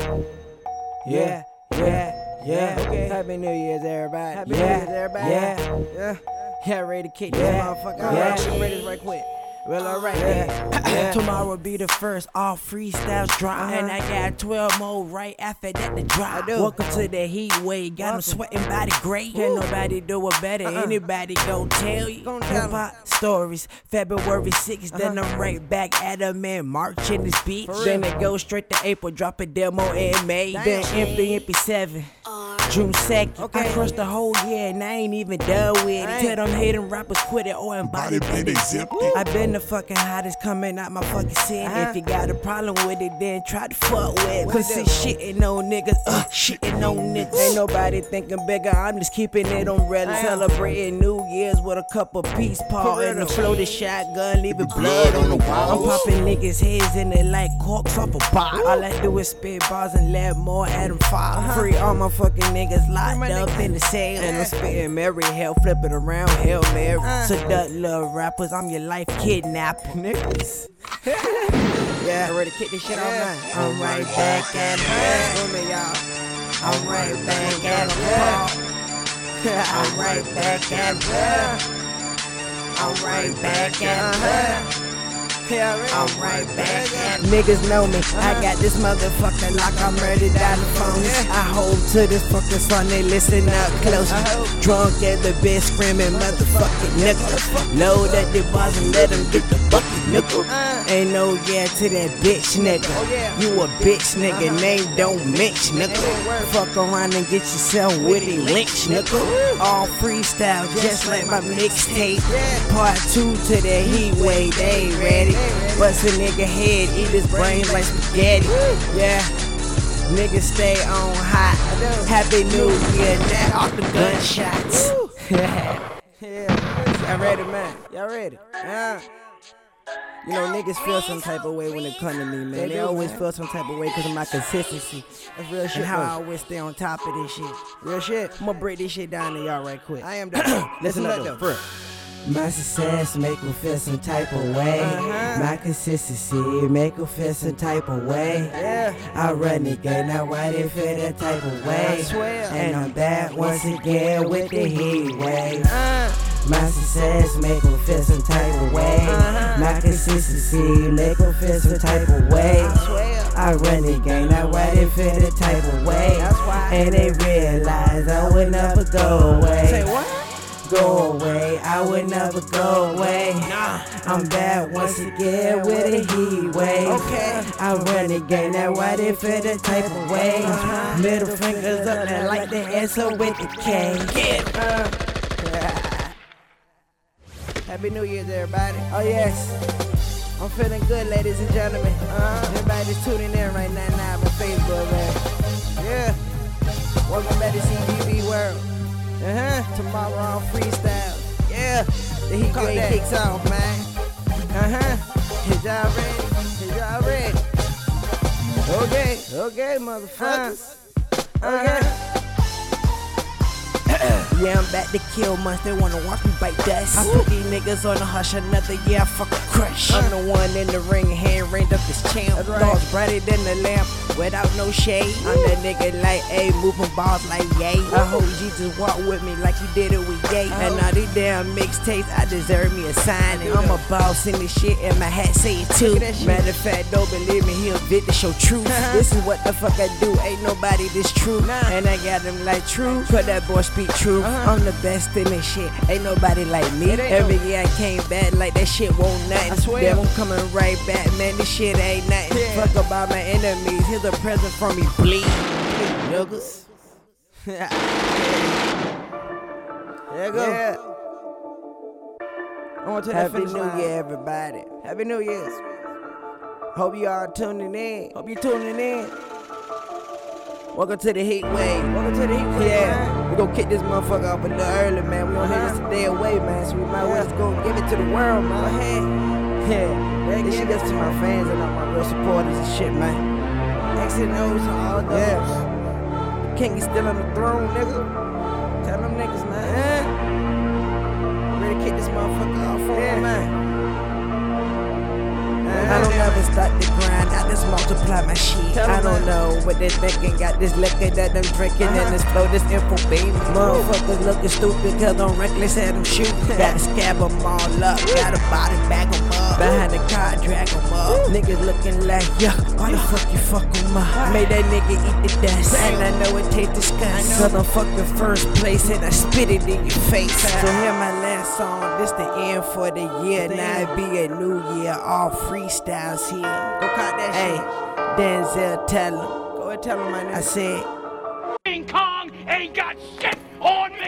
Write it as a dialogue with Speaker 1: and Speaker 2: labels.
Speaker 1: Yeah. Okay. Happy New Year's, everybody. Happy New Year's, everybody. Yeah, ready to kick this motherfucker. I'm ready right quick. Well, alright.
Speaker 2: Tomorrow be the first, all freestyles drop. And I got 12 more right after that to drop.
Speaker 1: I do.
Speaker 2: Welcome to the heat wave, got them sweating body great. Can't nobody do it better, anybody gon' tell you. Hip-hop stories, February 6th, then I'm right back at them in March in this beach. Then it goes straight to April, drop a demo in May. Then MP7. June 2nd, I crushed the whole year and I ain't even done with it. Tell them hating rappers quit it or embody it. I been the fucking hottest coming out my fucking city. If you got a problem with it, then try to fuck with it. Cause it's shitting on niggas, shitting on niggas. Ain't nobody thinking bigger, I'm just keeping it on red. Celebrating New Year's with a couple peace paw and a floated shotgun, leaving blood on the wall. I'm popping niggas' heads in it like corks off a bottle. All I do is spit bars and let more at them fall. Free all my fucking niggas locked up in the cell. And I'm spitting Mary hell, flipping around Hail Mary. Seduct little rappers, I'm your life kidnapper. Niggas. Ready to kick this shit off now. I'm right back at it. I'm right back at it. I'm right back at it. I'm right back at it. I'm right back at it. Niggas know me, I got this motherfucker like I'm ready to die the phone. I hold to this fucking song, they listen up close. Drunk at the bed screaming motherfucking nigga. Load at the bars and let them get the bucket nigga. Ain't no yeah to that bitch nigga. You a bitch nigga, name don't mix nigga. Fuck around and get yourself with a lynch nigga. All freestyle just like my mixtape. Part 2 to the heat wave, they ready. Bust a nigga head, eat his brains like spaghetti. Niggas stay on hot. Happy New Year, that off the gunshots. Y'all ready, man? Y'all ready? You know, niggas feel some type of way when it come to me, man. They always feel some type of way because of my consistency. That's real shit. And how I always stay on top of this shit. Real shit. I'm gonna break this shit down to y'all right quick. I am done. Listen up though. My success make me feel some type of way. My consistency make me feel some type of way. I run the game, now why they feel that type of way? And I'm back once again with the heat wave. My success make me feel some type of way. My consistency make me feel some type of way. I run the game, now why they feel that type of way? And they realize I would never go away.
Speaker 1: Say what?
Speaker 2: Go away, I would never go away. I'm back once again with a heat wave. I run the game, now why they feel that type of way? Middle fingers up, now like the answer with the K.
Speaker 1: Happy New Year's, everybody. Oh yes, I'm feeling good, ladies and gentlemen. Everybody that's tuning in right now on Facebook, man. Welcome back to CGB World. Tomorrow on freestyle. The heat wave kicks off, man. Is y'all ready? Is y'all ready? Okay, motherfuckers.
Speaker 2: Yeah, I'm back to kill months, they wanna watch me bite dust. I put these niggas on the hush, another year I fucking crush. I'm the one in the ring, hand rained up this champ. Thoughts brighter than the lamp, without no shade. I'm that nigga like A, moving balls like yay. I hope Jesus walk with me like he did it with Ye. And all these damn mixtapes, I deserve me a signing. I'm a boss in this shit, and my hat say it too. Matter of fact, don't believe me, he'll vid to show truth. This is what the fuck I do, ain't nobody this true. And I got them like true, cause that boy speak true. I'm the best in this shit, ain't nobody like me. Every year I came back like that shit won't nothing. Then I'm coming right back, man, this shit ain't nothing. Fuck about my enemies, here's a present from me, bleed. Niggas. There you go. I want to Happy New Year, everybody. Happy New Year's. Hope you all tuning in. Hope you tuning in. Welcome to the heat wave. Welcome to the heat wave. We gon' kick this motherfucker off a little early, man. We don't hear this a day away, man. So we might well just go give it to the world, man. This shit goes to my fans and all my real supporters and shit, man. X and O's and all those. King is still on the throne, nigga. Tell them niggas, man. Ready to kick this motherfucker off for me, man. I don't ever start the grind, I just multiply my shit. I don't know what they thinking, got this liquor that I'm drinking and this flow, this info baby. Motherfuckers looking stupid cause I'm reckless at them shooting. Gotta scab them all up, gotta body bag them up. Behind the car, drag them up. Niggas looking like, yeah, why the fuck you fuck them up? Made that nigga eat the dust, and I know it tastes disgust. Cause I'm fucking first place and I spit it in your face. So hear my last song, this the end for the year. Now it be a new year, all freestyles here.
Speaker 1: Go caught that
Speaker 2: Hey, Denzel, tell him.
Speaker 1: shit. Go ahead, tell him my name.
Speaker 2: I said,
Speaker 3: King Kong ain't got shit on me.